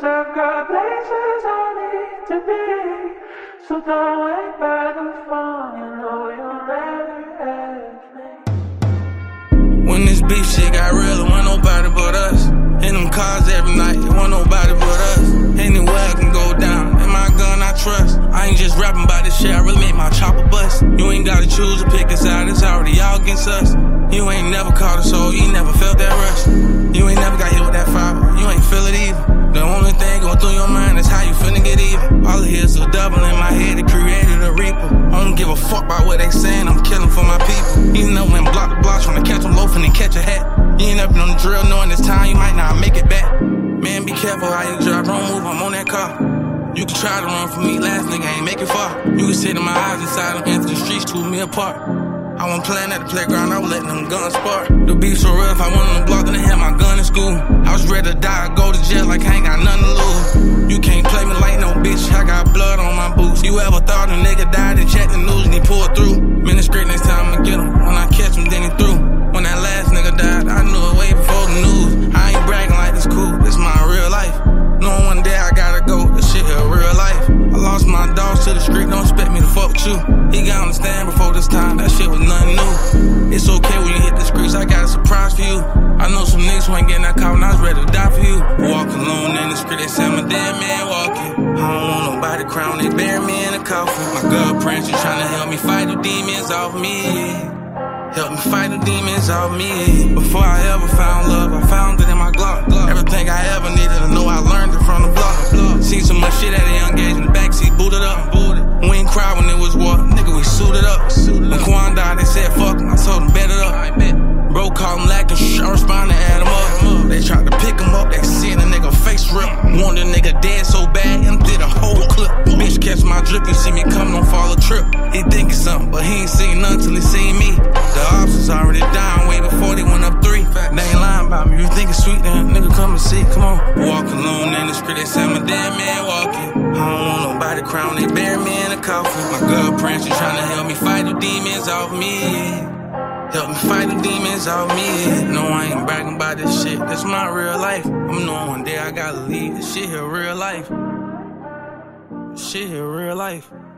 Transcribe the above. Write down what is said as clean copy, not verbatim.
'cause I've got places I need to be. So don't wait by the phone, you know you'll never have me. When this beef shit got real, it wasn't nobody but us. In them cars every night, it wasn't nobody but us. Anywhere I can go down, in my gun I trust. I ain't just rapping about this shit, I really make my chopper bust. You ain't gotta choose to pick a side, it's already all against us. You ain't never caught a soul, you ain't never felt that rush. You ain't never got hit with that fire, you ain't feel it either. The only thing going through your mind is how you finna get even. All I hear is a double in my head, it created a reaper. I don't give a fuck about what they saying, I'm killing for my people. You know when block to block, trying to catch them loafing and catch a hat. You ain't never been on the drill, knowing this time you might not make it back. Man, be careful how you drive, don't move, I'm on that car. You can try to run from me, last nigga ain't make it far. You can sit in my eyes inside them into the streets, 2 me apart. I wasn't playing at the playground, I was letting them guns spark. The beef so real, if I went on the block, then I had my gun in school. I was ready to die, go to jail like I ain't got nothing to lose. You can't play me like no bitch, I got blood on my boots. You ever thought a nigga died and checked the news and he pulled through? Man, it's great, next time I'ma get him. When I catch him, then he through. When that last nigga died, I knew it way before the news. I ain't bragging like this cool, this my real life. Knowing one day I gotta go, this shit here real life. I lost my dogs to the street, don't expect me to fuck with you. He got on the stand before this time, that shit was nothing new. It's okay when you hit the streets, I got a surprise for you. I know some niggas who ain't getting that call when I was ready to die for you. Walk alone in the street, they say I'm a dead man walking. I don't want nobody crown, they bury me in a coffin. My girlfriend, she tryna help me fight the demons off me. Help me fight the demons off me. Before I ever found love, I found it in my Glock. Everything I ever needed to know, I learned it from the block. Seen so much shit at a young age in the backseat, booted up. We ain't cry when it was war, nigga, we suited up. When Quan died, they said fuck him, I told them bet it up. Bro called him lacking, I responded, add him up. They tried to pick him up, they seen a nigga face rip. Want a nigga dead so bad, and did a whole clip. Bitch catch my drip, you see me coming, don't fall a trip. He thinking something, but he ain't seen nothing till he seen me. The officers already down way before they went up 3. They ain't lying about me, you think it's sweet, then nigga come and see, come on. Walk alone in the street, they say I'm a dead man walking. I don't want nobody crown, they bury me in a coffin. My girlfriend, she tryna help me fight the demons off me. Help me fight the demons off me. No, I ain't bragging about this shit, this my real life. I'm knowing one day I gotta leave, this shit here real life. This shit here real life.